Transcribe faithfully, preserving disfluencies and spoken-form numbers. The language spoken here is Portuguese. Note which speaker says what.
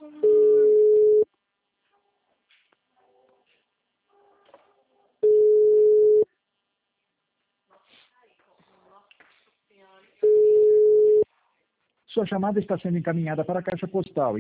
Speaker 1: Sua chamada está sendo encaminhada para a caixa postal.